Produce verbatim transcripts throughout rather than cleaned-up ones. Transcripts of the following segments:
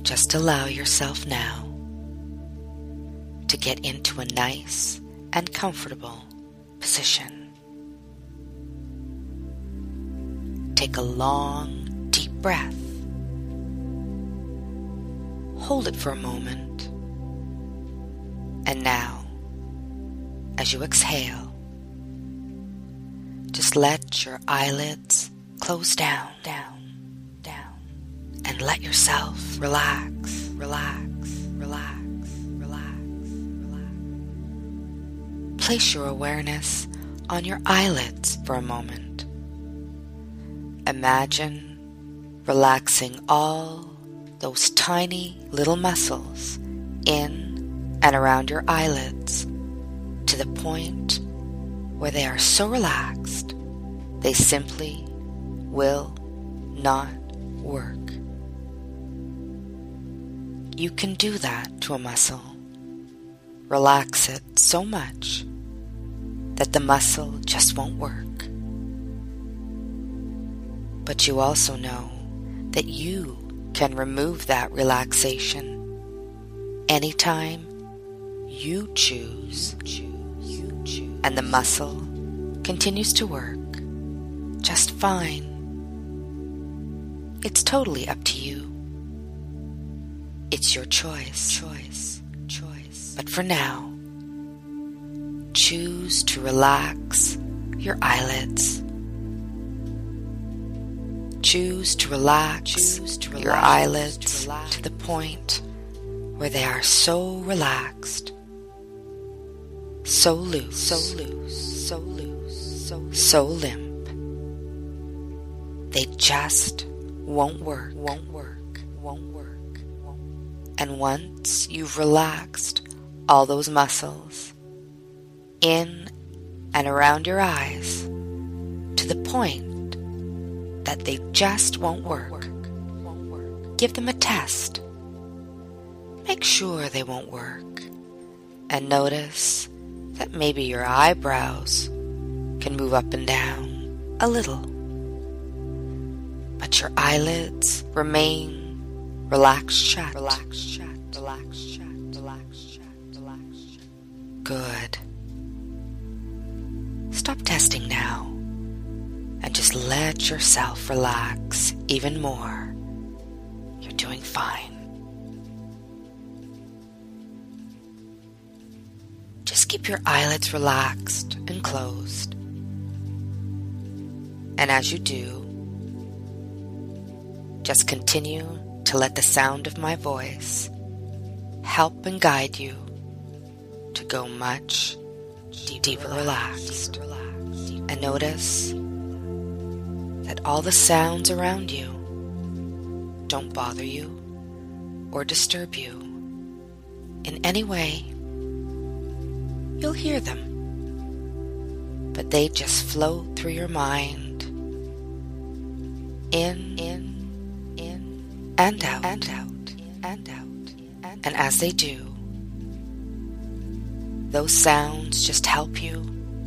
just allow yourself now to get into a nice and comfortable position. Take a long, deep breath. Hold it for a moment. And now, as you exhale, just let your eyelids close down, down, down, and let yourself relax, relax, relax, relax, relax. Place your awareness on your eyelids for a moment. Imagine relaxing all those tiny little muscles in and around your eyelids to the point where they are so relaxed they simply will not work. You can do that to a muscle. Relax it so much that the muscle just won't work. But you also know that you can remove that relaxation anytime you choose, you choose, and the muscle continues to work just fine. It's totally up to you. It's your choice, choice, choice. But for now, choose to relax your eyelids. Choose to relax, choose to relax your eyelids to, relax. to the point where they are so relaxed, so loose, so loose, so loose, so, so limp. They just won't work, won't work, won't work, won't. And once you've relaxed all those muscles in and around your eyes to the point that they just won't work, give them a test. Make sure they won't work, and notice that maybe your eyebrows can move up and down a little, but your eyelids remain relaxed shut, relaxed shut, relaxed shut, relaxed shut, relaxed shut. Good. Stop testing now and just let yourself relax even more. You're doing fine. Just keep your eyelids relaxed and closed. And as you do, just continue to let the sound of my voice help and guide you to go much deeper, deeper relaxed. Deeper relaxed. And notice that all the sounds around you don't bother you or disturb you in any way. You'll hear them, but they just float through your mind, in, in, in, and out, and out, and out, and, and as they do, those sounds just help you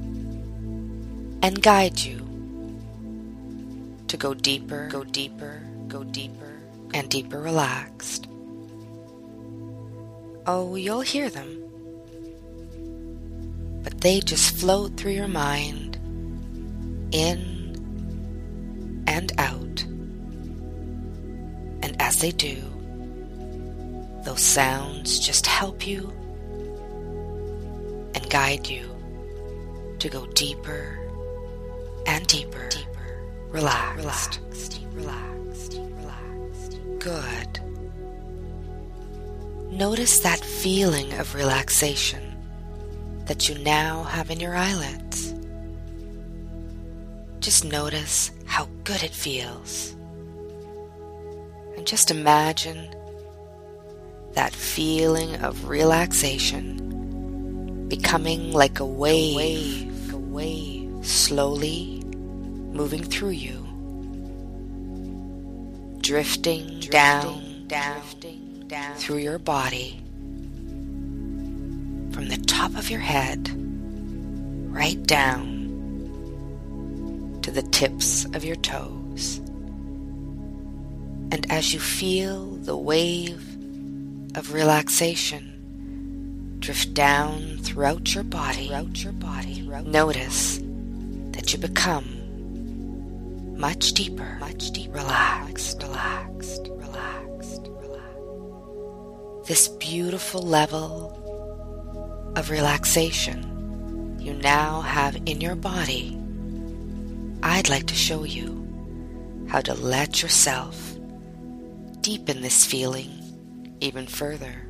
and guide you to go deeper, go deeper, go deeper, and deeper relaxed. Oh, you'll hear them, but they just float through your mind, in and out. And as they do, those sounds just help you and guide you to go deeper and deeper, deeper, relaxed, relaxed, relaxed, relaxed. Good. Notice that feeling of relaxation that you now have in your eyelids. Just notice how good it feels. And just imagine that feeling of relaxation becoming like a wave, wave, a wave, slowly moving through you, drifting, drifting down, down, drifting down through your body, from the top of your head right down to the tips of your toes. And as you feel the wave of relaxation drift down throughout your body, throughout your body, notice that you become much deeper, much deeper, relaxed, relaxed, relaxed, relaxed. This beautiful level of relaxation you now have in your body, I'd like to show you how to let yourself deepen this feeling even further.